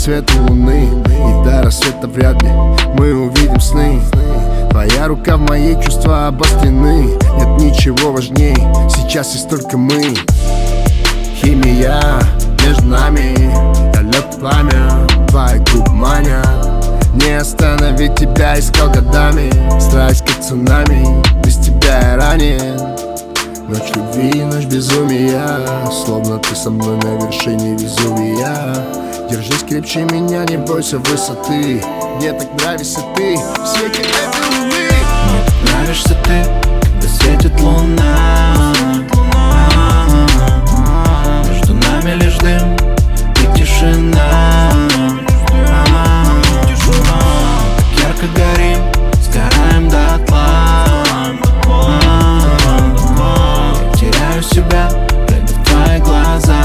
света луны. И до рассвета вряд ли мы увидим сны. Твоя рука в моей, чувства обострены. Нет ничего важней, сейчас есть только мы. Химия между нами, я лед пламя, твои губы манят. Не остановить тебя искал годами, страсть как цунами, без тебя я ранен. Ночь любви, ночь безумия, словно ты со мной на вершине Везувия. Держись крепче меня, не бойся высоты. Мне так нравишься ты в свете этой луны. Мне так нравишься ты, когда светит луна. Между нами лишь дым и тишина. Так ярко горим, сгораем дотла. Я теряю себя, глядя в твои глаза.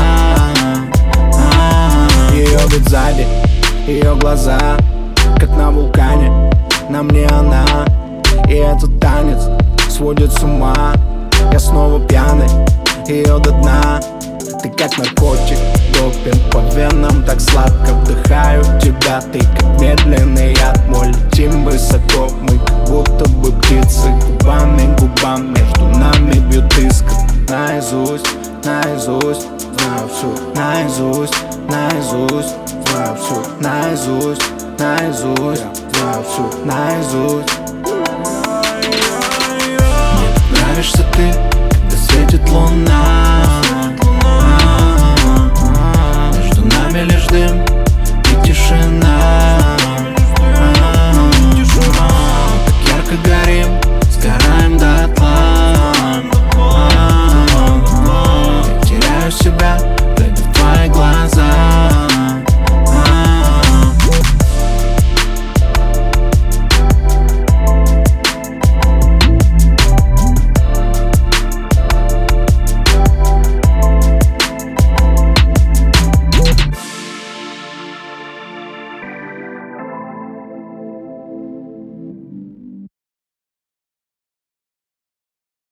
Ее вид сзади, ее глаза, как на вулкане, на мне она. И этот танец сводит с ума. Я снова пьяный, ее до дна. Ты как наркотик, допинг по венам. Так сладко вдыхаю тебя. Ты как медленный яд мой, летим высоко. Мы как будто бы птицы, губами к губам. Между нами бьют искры. Наизусть, наизусть, знаю всю. Наизусть, наизусть, знаю всю. Наизусть, наизусть, знаю всю. Наизусть. Мне так нравишься ты, когда светит луна.